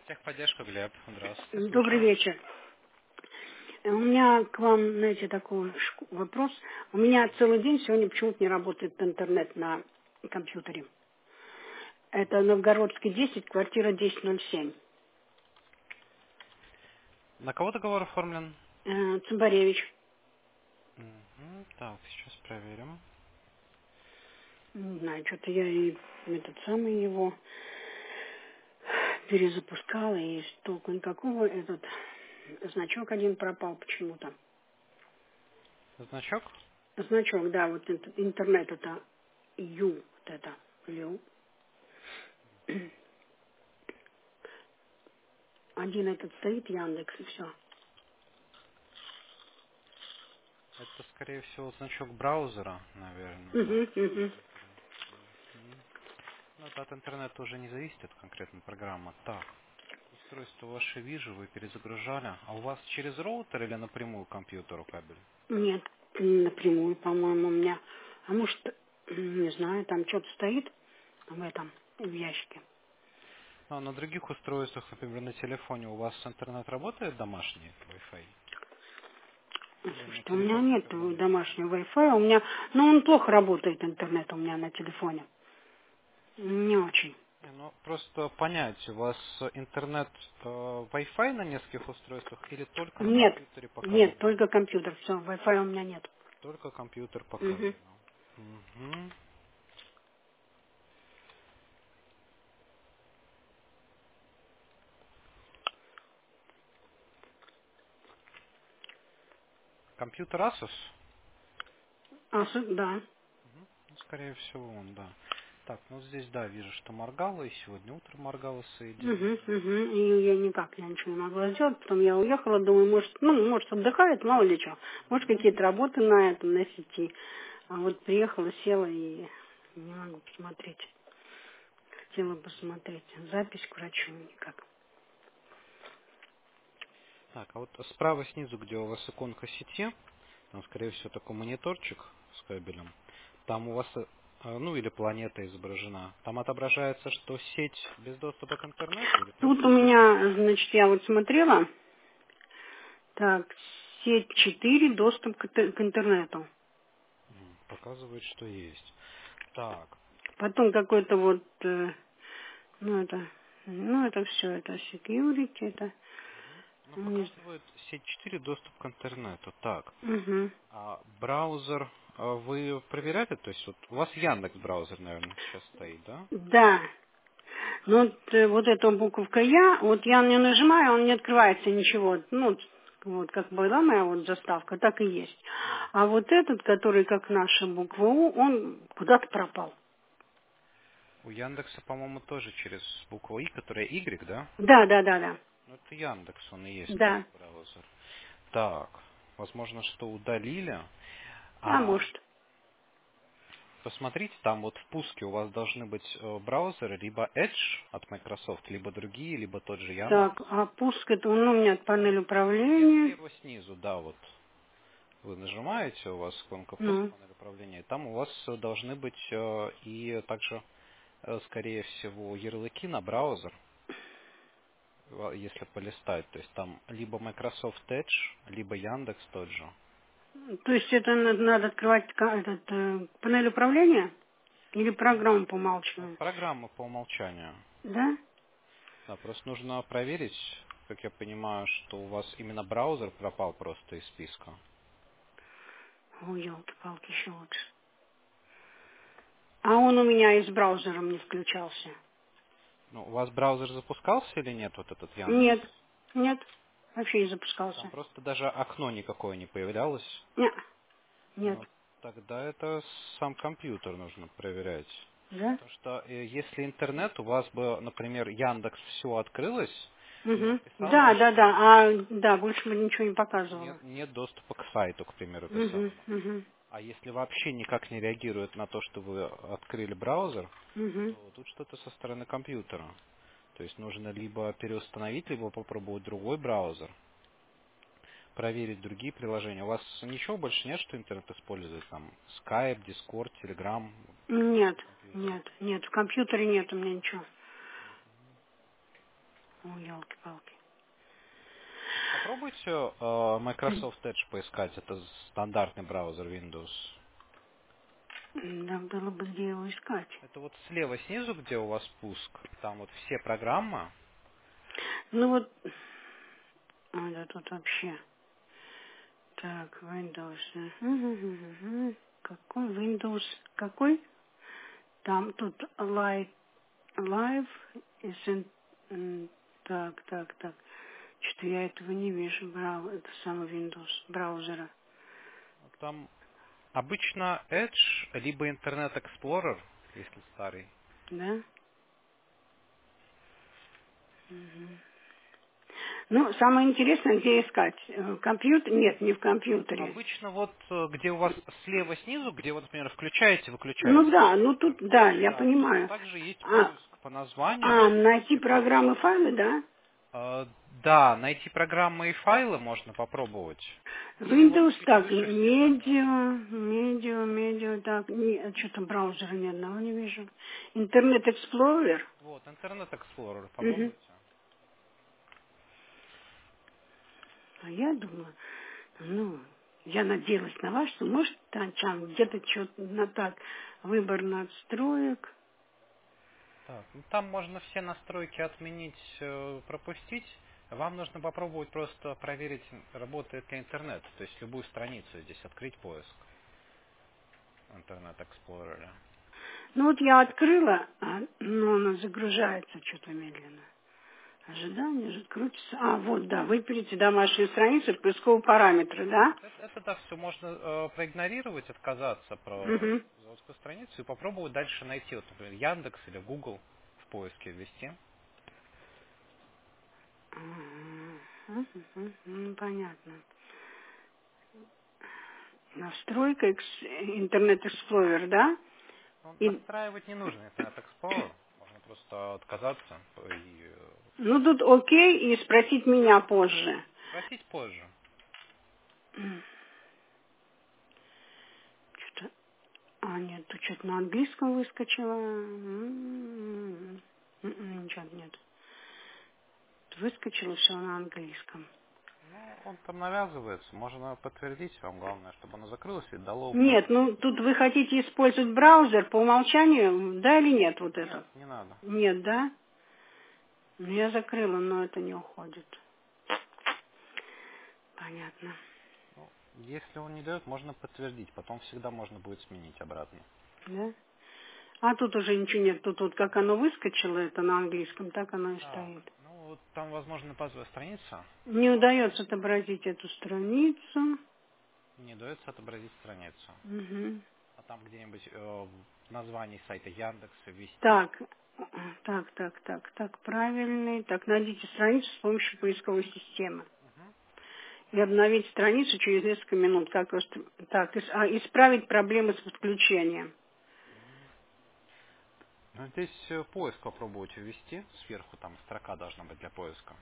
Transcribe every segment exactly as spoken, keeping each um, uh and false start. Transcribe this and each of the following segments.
Техподдержка, Глеб. Здравствуйте, Добрый слушаю. вечер. У меня к вам, знаете, такой шк- вопрос. У меня целый день сегодня почему-то не работает интернет на компьютере. Это Новгородский десять, квартира десять ноль семь. На кого договор оформлен? Э, Цымбаревич. Мгм. Так, сейчас проверим. Не знаю, что-то я и этот самый его перезапускала, и толку никакого. Этот значок один пропал почему-то. Значок? Значок, да, вот ин- интернет это Ю, вот это Ю. Один этот стоит, Яндекс, и все. Это, скорее всего, значок браузера, наверное. Так. Угу, угу. Мгм. Ну, это от интернета уже не зависит, это конкретно программа. Так, устройство ваше вижу, вы перезагружали. А у вас через роутер или напрямую к компьютеру кабель? Нет, напрямую, по-моему, у меня. А может, не знаю, там что-то стоит в этом, в ящике. А на других устройствах, например, на телефоне у вас интернет работает домашний Wi-Fi? Или на Слушайте, у меня телефоне нет никогда не было? домашнего Wi-Fi, у меня, ну, он плохо работает, интернет у меня на телефоне. Не очень. Не, ну, просто понять, у вас интернет э, Wi-Fi на нескольких устройствах или только на Нет, компьютере нет, показывает? только компьютер, все, Wi-Fi у меня нет. Только компьютер Угу. показывает. Мгм. Компьютер Asus? А, с- да. Мгм. Ну, скорее всего, он, да. Так, ну здесь, да, вижу, что моргало, и сегодня утром моргало, Угу, соединили. угу. И я никак, я ничего не могла сделать. Потом я уехала, думаю, может, ну, может, отдыхает, мало ли что. Может, Мгм. какие-то работы на этом, на сети. А вот приехала, села и не могу посмотреть. Хотела посмотреть. Запись к врачу никак. Так, а вот справа снизу, где у вас иконка сети, там, скорее всего, такой мониторчик с кабелем. Там у вас, э, ну, или планета изображена. Там отображается, что сеть без доступа к интернету или Тут просто у сеть? меня, значит, я вот смотрела, так, сеть четыре, доступ к, т- к интернету. М, Показывает, что есть. Так, Потом какой-то вот, э, ну это, ну это все, это security, это, ну, ну, не показывает сеть четыре доступ к интернету. Так, знаю. Угу. а браузер а вы проверяли? То есть вот у вас Яндекс браузер, наверное, сейчас стоит, да? Да. Ну, вот, э, вот эта буковка Я, вот я не нажимаю, он не открывается ничего. Ну, вот как была моя вот заставка, так и есть. А вот этот, который как наша буква У, он куда-то пропал. У Яндекса, по-моему, тоже через букву И, которая Y, да? Да, да, да, да. Ну, это Яндекс, он и есть тоже Да. браузер. Так, возможно, что удалили. А А может. посмотрите, там вот в пуске у вас должны быть э, браузеры, либо Edge от Microsoft, либо другие, либо тот же Яндекс. Так, а пуск это, ну, у меня панель Сле- управления. Слева снизу, да, вот вы нажимаете, у вас иконка пуск, Ну, панель управления, и там у вас э, должны быть э, и также, э, скорее всего, ярлыки на браузер, э, если полистать. То есть там либо Microsoft Edge, либо Яндекс тот же. то есть это надо, надо открывать ка- этот, э, панель управления или программу по Э, умолчанию? Программа по умолчанию. Да? Да, просто нужно проверить, как я понимаю, что у вас именно браузер пропал просто из списка. Ой, елки-палки, еще лучше. А он у меня и с браузером не включался. Ну, у вас браузер запускался или нет, вот этот Яндекс? Нет, нет, вообще не Там запускался. просто даже окно никакое не появлялось. Нет, нет, Ну, тогда это сам компьютер нужно проверять. да? Потому что э, если интернет, у вас бы, например, Яндекс все открылось, но Угу. писало, Да, да, что да, а, да, больше бы ничего не показывало. нет, нет доступа к сайту, к примеру, Угу, писало. угу, А если вообще никак не реагирует на то, что вы открыли браузер, угу. то тут что-то со стороны компьютера. То есть нужно либо переустановить, либо попробовать другой браузер, проверить другие приложения. У вас ничего больше нет, что интернет использует? Там Skype, Discord, Telegram Нет, на компьютере? нет, нет, в компьютере нет у меня ничего. О, елки-палки. Попробуйте э, Microsoft Edge поискать. Это стандартный браузер Windows. Да, было бы где его искать. Это вот слева снизу, где у вас пуск. Там вот все программы. Ну вот, а, да тут вообще. Так, Windows. Мгм. Какой Windows? Какой? Там тут Live, Live is in- м, так, так, так. Что-то я этого не вижу. Брау, это самый Windows браузера. Там обычно Edge, либо Internet Explorer, если старый. Да? Мгм. Ну, самое интересное, где искать. Э, Компьютер? Нет, не в компьютере. Обычно вот э, где у вас слева снизу, где вы, например, включаете, Ну выключаете да, ну компьютер. тут, да, я Да, тут понимаю. также есть А, поиск по названию. а найти И по- программы, файлы, да? э, да, найти программы и файлы можно попробовать. Или вот Windows, чуть так, выше слева, да. медиа, медиа, медиа, так, не, что-то браузера ни одного не вижу. Интернет Explorer. Вот, Internet Explorer, Мгм. попробуйте. А я думаю, ну, я надеялась на вас, что может там, там где-то что-то на так, выбор настроек. Так, ну там можно все настройки отменить, э, пропустить. Вам нужно попробовать просто проверить, работает ли интернет. То есть любую страницу здесь открыть поиск в Internet Explorer. Ну вот я открыла, а, но она загружается что-то медленно. Ожидание же крутится. А, вот, да, выберите домашнюю страницу, поисковые параметры, да? Это, это да, все можно э, проигнорировать, отказаться про Угу. заводскую страницу и попробовать дальше найти, вот, например, Яндекс или Google в поиске ввести. Ну, понятно. Настройка экс- интернет Explorer, да? Ну, И, настраивать не нужно Internet Explorer, можно просто отказаться и э, ну, тут окей, и спросить меня позже. спросить позже. Что-то... А, нет, тут что-то на английском выскочило. М-м-м. М-м, Ничего нет. Выскочило все на английском. Ну, он там навязывается, можно подтвердить, вам главное, чтобы оно закрылось и дало open. Нет, ну, тут вы хотите использовать браузер по умолчанию, да или нет, вот Нет, это? не надо. Нет, да? Ну, я закрыла, но это не уходит. Понятно. Ну, если он не дает, можно подтвердить, потом всегда можно будет сменить обратно. Да? А тут уже ничего нет. Тут вот как оно выскочило, это на английском, так оно и Да. стоит. Ну, вот там, возможно, базовая страница. Не удается отобразить эту страницу. Не дается отобразить страницу. Мгм. А там где-нибудь э, в названии сайта Яндекса ввести. Так, так, так, так, так, правильный. Так, найдите страницу с помощью поисковой системы. Мгм. И обновить страницу через несколько минут. Как устр- так, ис- а, исправить проблемы с подключением. Ну, здесь э, поиск попробуйте ввести. Сверху там строка должна быть для поиска.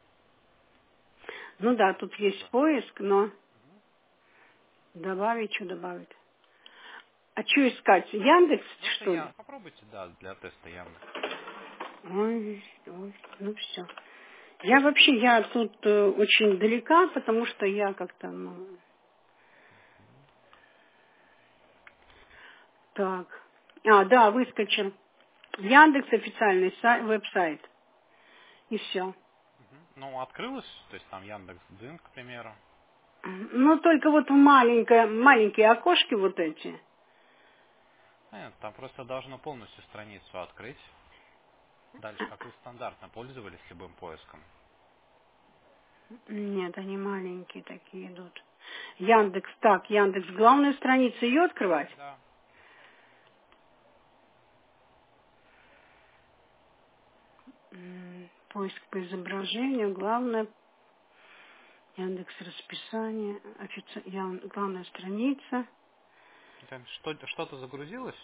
Ну да, тут есть Да. поиск, но добавить, что добавить? А что искать? Яндекс, Ну, это что ли? я. Попробуйте, да, для теста Яндекс. Ой, ой, ну все. Я вообще, я тут э, очень далека, потому что я как-то, ну, так. А, да, выскочил. Яндекс официальный сай- веб-сайт. И все. Мгм. Ну, открылось, то есть там Яндекс Дзин, к примеру. Ну, только вот маленькое, маленькие окошки вот эти. Нет, там просто должно полностью страницу открыть. Дальше, как вы стандартно пользовались любым поиском. Нет, они маленькие такие идут. Яндекс, так, Яндекс, главная страница ее открывать? Да. М, Поиск по изображению, главное, Яндекс расписание, офици... Ян- главная страница. Там что- Что-то загрузилось?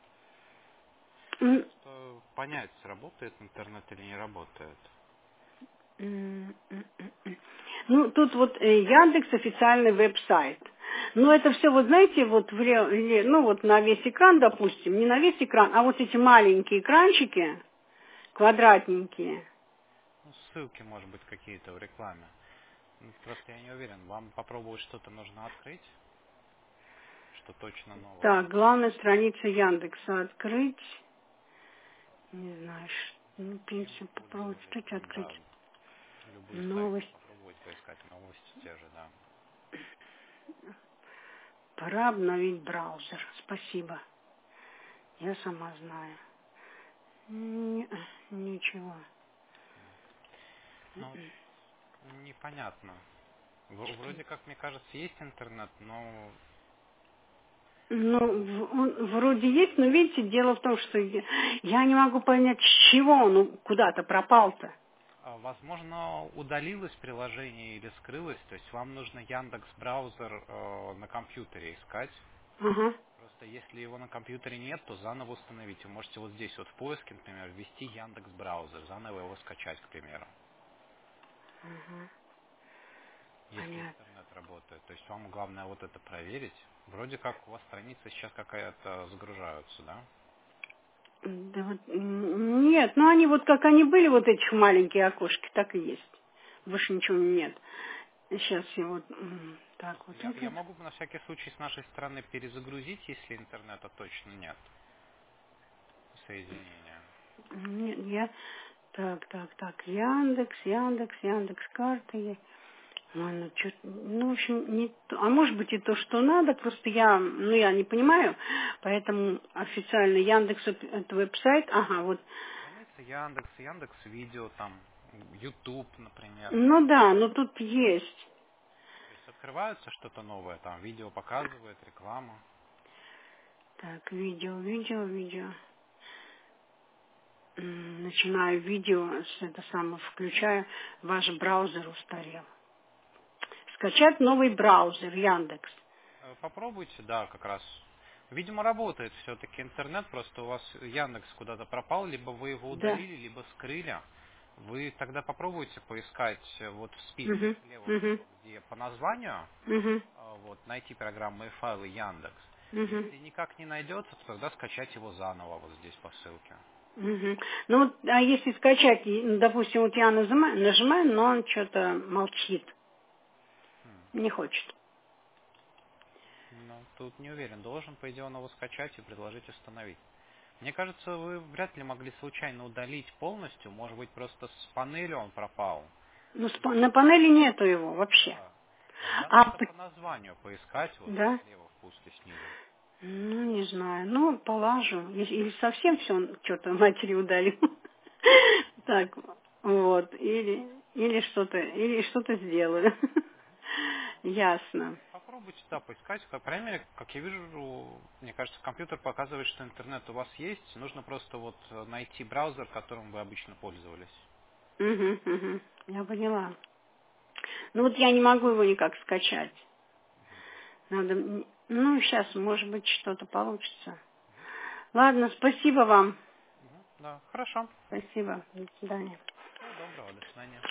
М, Просто понять, работает интернет или не работает. м, м, м, м. Ну, тут вот э, Яндекс официальный веб-сайт. Но это все, вот знаете, вот в ре- ле- ну вот на весь экран, допустим, не на весь экран, а вот эти маленькие экранчики, квадратненькие. Ну, ссылки, может быть, какие-то в рекламе. Ну, просто я не уверен. Вам попробовать что-то нужно открыть, что точно новое. Так, главная страница Яндекса открыть. Не знаю, ш- ну, в Чем принципе, вы попробовать пользовались что-то там, да, открыть. любые сайты, Новость. попробовать поискать новости те же, да. Пора обновить браузер. Спасибо. Я сама знаю. Не- ничего. Ну, непонятно. В- Вроде как, мне кажется, есть интернет, но Ну, ну, в- он вроде есть, но видите, дело в том, что я, я не могу понять, с чего он у- куда-то пропал-то. а, возможно, удалилось приложение или скрылось. То есть вам нужно Яндекс браузер э, на компьютере искать. Ага. Просто если его на компьютере нет, то заново установить. Вы можете вот здесь вот в поиске, например, ввести Яндекс браузер, заново его скачать, к примеру. Ага. Если Понятно. интернет работает. То есть вам главное вот это проверить. Вроде как у вас страницы сейчас какая-то загружаются, да? Да вот, м, нет, ну они вот как они были, вот этих маленькие окошки, так и есть. Больше ничего нет. Сейчас я вот м, так вот Я, я это. могу на всякий случай с нашей стороны перезагрузить, если интернета точно нет соединения. Нет, я так, так, так, Яндекс, Яндекс, Яндекс карты. Ой, ну, чё- ну, в общем, не то. А может быть и то, что надо, просто я, ну, я не понимаю, поэтому официально Яндекс это это веб-сайт, ага, вот. Страница Яндекс, Яндекс Видео, там, YouTube, например. Ну да, ну тут есть. То есть открывается что-то новое, там видео показывает, реклама. Так, видео, видео, видео. М, Начинаю видео, с это самое, включаю, ваш браузер устарел. Скачать новый браузер, Яндекс. Э, Попробуйте, да, как раз. Видимо, работает все-таки интернет, просто у вас Яндекс куда-то пропал, либо вы его Да. удалили, либо скрыли. Вы тогда попробуйте поискать э, вот в списке Угу, слева угу, внизу, где по названию, угу, э, вот, найти программы и файлы Яндекс. угу. Если никак не найдется, то тогда скачать его заново вот здесь по ссылке. Мгм. Ну, вот, а если скачать, и, ну, допустим, вот я нажимаю, нажимаю, но он что-то молчит, Хм. не хочет. Ну, тут не уверен. Должен, по идее, он его скачать и предложить установить. Мне кажется, вы вряд ли могли случайно удалить полностью. Может быть, просто с панели он пропал. Ну, с па- на панели нету его вообще. Да. Тогда А, надо п- по названию поискать вот да? слева в пусте снизу. Ну, не знаю. Ну, полажу. Или, или совсем все что-то матери удалил. Так, вот. Или, или что-то, или что-то сделаю. Ясно. Попробуйте, да, поискать. По крайней мере, как я вижу, мне кажется, компьютер показывает, что интернет у вас есть. Нужно просто вот найти браузер, которым вы обычно пользовались. Угу, угу. Я поняла. Ну вот я не могу его никак скачать. Надо, м- ну, сейчас, может быть, что-то получится. Ладно, спасибо вам. Мгм. Да, хорошо. Спасибо. До свидания. Всего доброго, до свидания.